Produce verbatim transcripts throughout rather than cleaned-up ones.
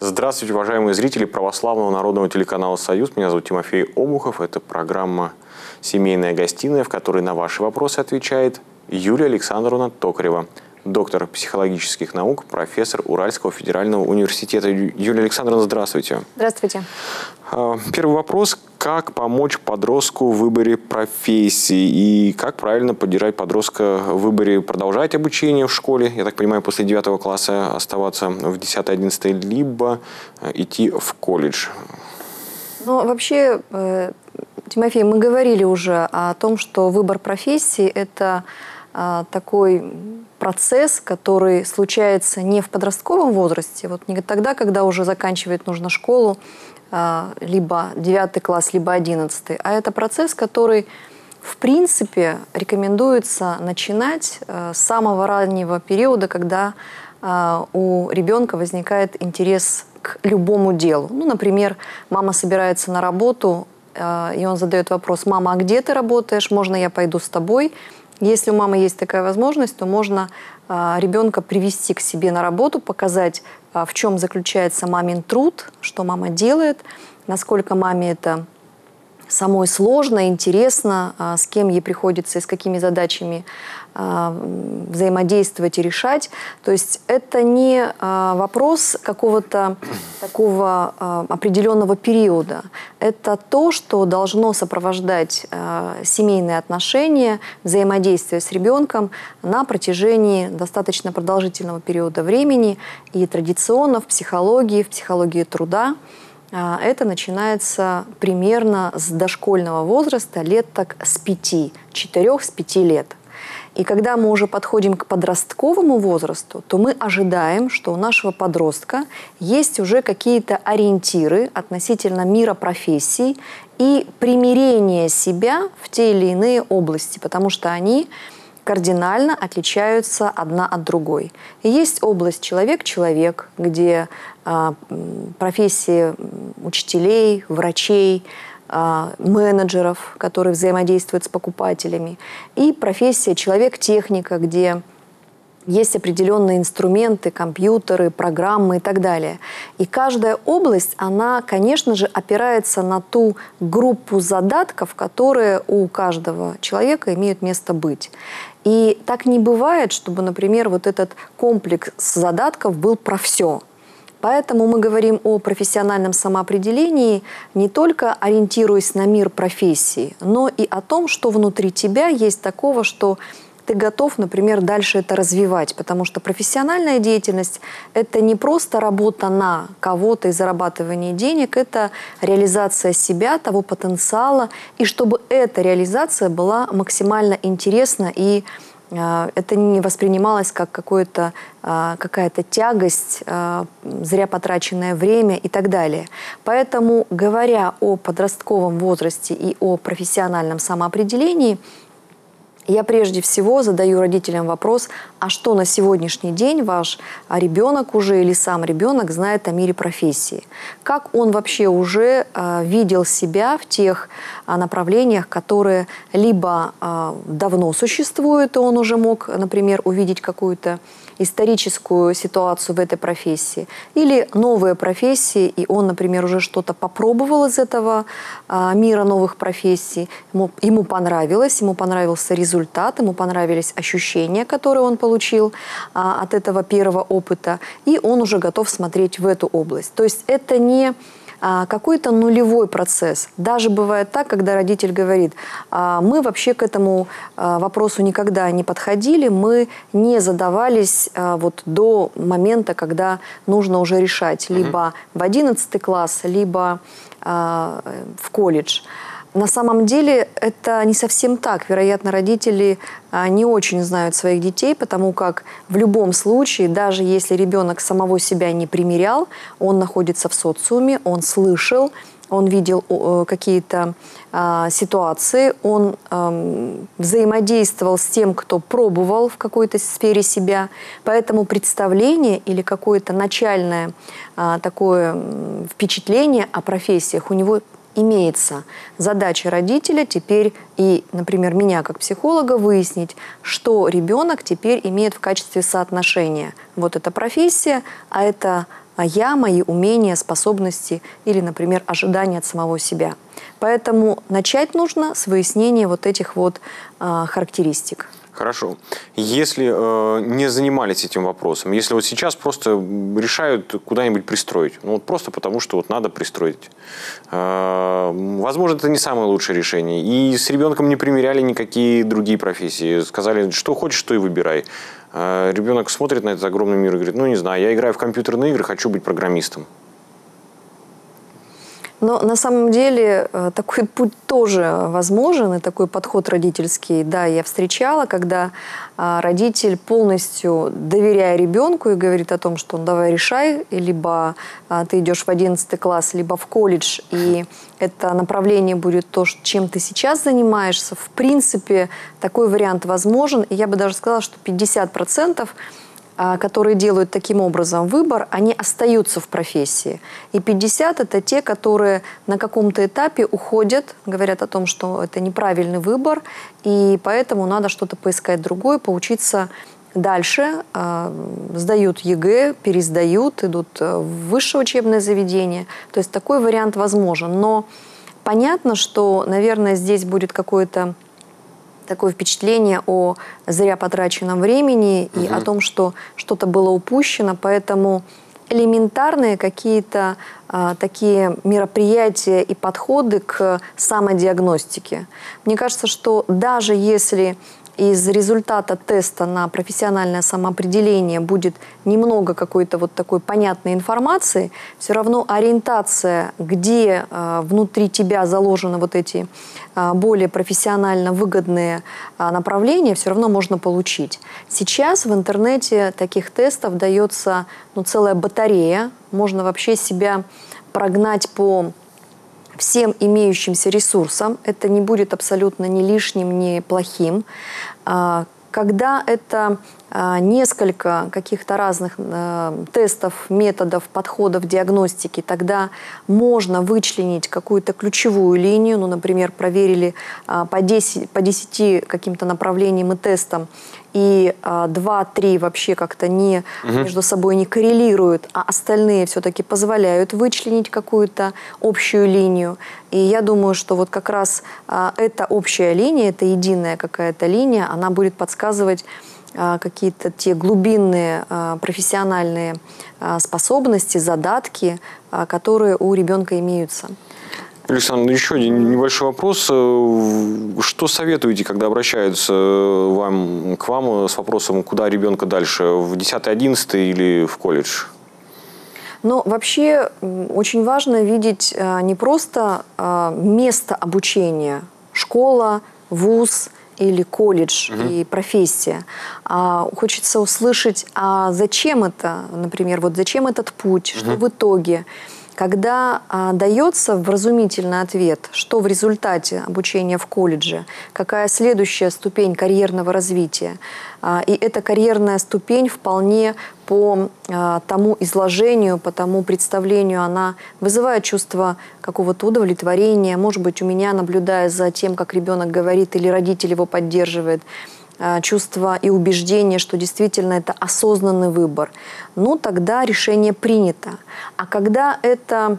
Здравствуйте, уважаемые зрители православного народного телеканала «Союз». Меня зовут Тимофей Обухов. Это программа «Семейная гостиная», в которой на ваши вопросы отвечает Юлия Александровна Токарева, доктор психологических наук, профессор Уральского федерального университета. Юлия Александровна, здравствуйте. Здравствуйте. Первый вопрос. Как помочь подростку в выборе профессии? И как правильно поддержать подростка в выборе продолжать обучение в школе, я так понимаю, после девятого класса оставаться в десятом-одиннадцатом, либо идти в колледж? Ну, вообще, Тимофей, мы говорили уже о том, что выбор профессии – это такой процесс, который случается не в подростковом возрасте, вот не тогда, когда уже заканчивать нужно школу, либо девятый класс, либо одиннадцатый, а это процесс, который, в принципе, рекомендуется начинать с самого раннего периода, когда у ребенка возникает интерес к любому делу. Ну, например, мама собирается на работу, и он задает вопрос: «Мама, а где ты работаешь? Можно я пойду с тобой?» Если у мамы есть такая возможность, то можно а, ребенка привести к себе на работу, показать, а, в чем заключается мамин труд, что мама делает, насколько маме это самой сложно, интересно, а, с кем ей приходится и с какими задачами а, взаимодействовать и решать. То есть это не а, вопрос какого-то такого а, определенного периода. Это то, что должно сопровождать а, семейные отношения, взаимодействие с ребенком на протяжении достаточно продолжительного периода времени. И традиционно в психологии, в психологии труда это начинается примерно с дошкольного возраста, лет так с пяти, четырех, с пяти лет. И когда мы уже подходим к подростковому возрасту, то мы ожидаем, что у нашего подростка есть уже какие-то ориентиры относительно мира профессий и примирение себя в те или иные области, потому что они кардинально отличаются одна от другой. И есть область человек-человек, где а, профессии учителей, врачей, а, менеджеров, которые взаимодействуют с покупателями, и профессия человек-техника, где есть определенные инструменты, компьютеры, программы и так далее. И каждая область, она, конечно же, опирается на ту группу задатков, которые у каждого человека имеют место быть. И так не бывает, чтобы, например, вот этот комплекс задатков был про все. Поэтому мы говорим о профессиональном самоопределении не только ориентируясь на мир профессии, но и о том, что внутри тебя есть такого, что ты готов, например, дальше это развивать. Потому что профессиональная деятельность – это не просто работа на кого-то и зарабатывание денег, это реализация себя, того потенциала. И чтобы эта реализация была максимально интересна и это не воспринималось как какое-то, какая-то тягость, зря потраченное время и так далее. Поэтому, говоря о подростковом возрасте и о профессиональном самоопределении, я прежде всего задаю родителям вопрос: а что на сегодняшний день ваш ребенок уже или сам ребенок знает о мире профессии? Как он вообще уже э, видел себя в тех э, направлениях, которые либо э, давно существуют, и он уже мог, например, увидеть какую-то историческую ситуацию в этой профессии, или новые профессии, и он, например, уже что-то попробовал из этого а, мира новых профессий, ему, ему понравилось, ему понравился результат, ему понравились ощущения, которые он получил а, от этого первого опыта, и он уже готов смотреть в эту область. То есть это не какой-то нулевой процесс. Даже бывает так, когда родитель говорит: мы вообще к этому вопросу никогда не подходили, мы не задавались вот до момента, когда нужно уже решать либо в одиннадцатый класс, либо в колледж. На самом деле это не совсем так. Вероятно, родители не очень знают своих детей, потому как в любом случае, даже если ребенок самого себя не примерял, он находится в социуме, он слышал, он видел какие-то а, ситуации, он а, взаимодействовал с тем, кто пробовал в какой-то сфере себя. Поэтому представление или какое-то начальное а, такое впечатление о профессиях у него имеется. Задача родителя теперь и, например, меня как психолога выяснить, что ребенок теперь имеет в качестве соотношения. Вот эта профессия, а это я, мои умения, способности или, например, ожидания от самого себя. Поэтому начать нужно с выяснения вот этих вот а, характеристик. Хорошо. Если э, не занимались этим вопросом, если вот сейчас просто решают куда-нибудь пристроить, ну вот просто потому, что вот надо пристроить, э, возможно, это не самое лучшее решение. И с ребенком не примеряли никакие другие профессии. Сказали, что хочешь, то и выбирай. Э, ребенок смотрит на этот огромный мир и говорит, ну не знаю, я играю в компьютерные игры, хочу быть программистом. Но на самом деле такой путь тоже возможен, и такой подход родительский, да, я встречала, когда родитель полностью доверяя ребенку и говорит о том, что ну, давай решай, либо ты идешь в одиннадцатый класс, либо в колледж, и это направление будет то, чем ты сейчас занимаешься. В принципе, такой вариант возможен, и я бы даже сказала, что пятьдесят процентов которые делают таким образом выбор, они остаются в профессии. И пятьдесят это те, которые на каком-то этапе уходят, говорят о том, что это неправильный выбор, и поэтому надо что-то поискать другое, поучиться дальше, сдают ЕГЭ, пересдают, идут в высшее учебное заведение. То есть такой вариант возможен. Но понятно, что, наверное, здесь будет какое-то такое впечатление о зря потраченном времени и угу. о том, что что-то было упущено, поэтому элементарные какие-то а, такие мероприятия и подходы к самодиагностике. Мне кажется, что даже если из результата теста на профессиональное самоопределение будет немного какой-то вот такой понятной информации, все равно ориентация, где э, внутри тебя заложены вот эти э, более профессионально выгодные э, направления, все равно можно получить. Сейчас в интернете таких тестов дается ну, целая батарея. Можно вообще себя прогнать по всем имеющимся ресурсам. Это не будет абсолютно ни лишним, ни плохим. Когда это несколько каких-то разных тестов, методов, подходов диагностики, тогда можно вычленить какую-то ключевую линию. Ну, например, проверили по десяти, по десяти каким-то направлениям и тестам, и два-три вообще как-то не, угу. между собой не коррелируют, а остальные все-таки позволяют вычленить какую-то общую линию. И я думаю, что вот как раз эта общая линия, эта единая какая-то линия, она будет подсказывать какие-то те глубинные профессиональные способности, задатки, которые у ребенка имеются. Александр, еще один небольшой вопрос. Что советуете, когда обращаются вам, к вам с вопросом, куда ребенка дальше, в десятый, одиннадцатый или в колледж? Но вообще очень важно видеть не просто место обучения, школа, вуз или колледж угу. и профессия. А хочется услышать, а зачем это, например, вот зачем этот путь, угу. что в итоге. Когда а, дается вразумительный ответ, что в результате обучения в колледже, какая следующая ступень карьерного развития, а, и эта карьерная ступень вполне по а, тому изложению, по тому представлению, она вызывает чувство какого-то удовлетворения, может быть, у меня, наблюдая за тем, как ребенок говорит или родитель его поддерживает, чувство и убеждение, что действительно это осознанный выбор, ну тогда решение принято. А когда это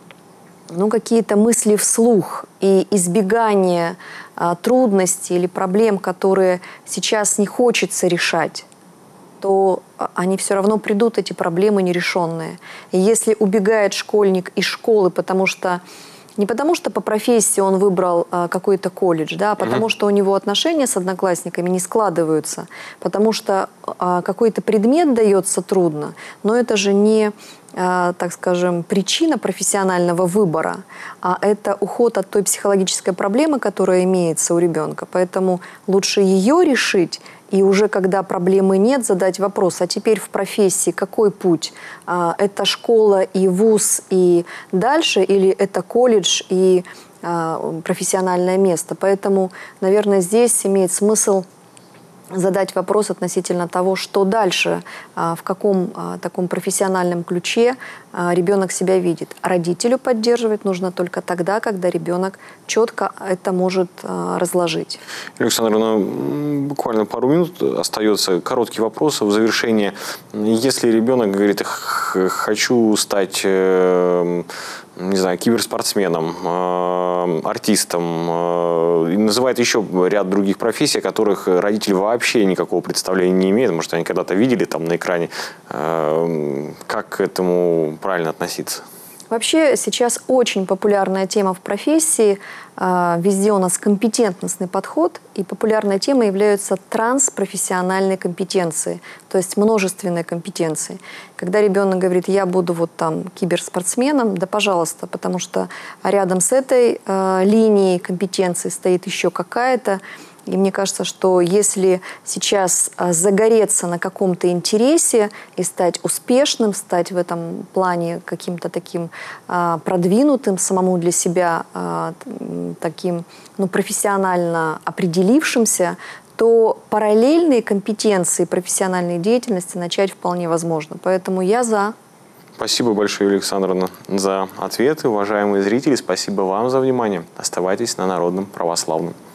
ну, какие-то мысли вслух и избегание а, трудностей или проблем, которые сейчас не хочется решать, то они все равно придут, эти проблемы нерешенные. И если убегает школьник из школы, потому что не потому, что по профессии он выбрал а, какой-то колледж, да, а потому, mm-hmm. что у него отношения с одноклассниками не складываются, потому что а, какой-то предмет дается трудно, но это же не, а, так скажем, причина профессионального выбора, а это уход от той психологической проблемы, которая имеется у ребенка. Поэтому лучше ее решить, и уже когда проблемы нет, задать вопрос, а теперь в профессии какой путь? А, это школа и вуз и дальше, или это колледж и а, профессиональное место? Поэтому, наверное, здесь имеет смысл задать вопрос относительно того, что дальше, в каком таком профессиональном ключе ребенок себя видит. Родителю поддерживать нужно только тогда, когда ребенок четко это может разложить. Александра, ну, буквально пару минут остается. Короткий вопрос в завершение. Если ребенок говорит, хочу стать, не знаю, киберспортсменом, артистом, и называет еще ряд других профессий, о которых родители вообще никакого представления не имеют, может, они когда-то видели там на экране, как к этому правильно относиться? Вообще сейчас очень популярная тема в профессии. Везде у нас компетентностный подход, и популярной темой являются транспрофессиональные компетенции, то есть множественные компетенции. Когда ребенок говорит, я буду вот там киберспортсменом, да пожалуйста, потому что рядом с этой э, линией компетенций стоит еще какая-то. И мне кажется, что если сейчас загореться на каком-то интересе и стать успешным, стать в этом плане каким-то таким а, продвинутым, самому для себя а, таким ну, профессионально определившимся, то параллельные компетенции профессиональной деятельности начать вполне возможно. Поэтому я за. Спасибо большое, Юлия Александровна, за ответы. Уважаемые зрители, спасибо вам за внимание. Оставайтесь на Народном православном.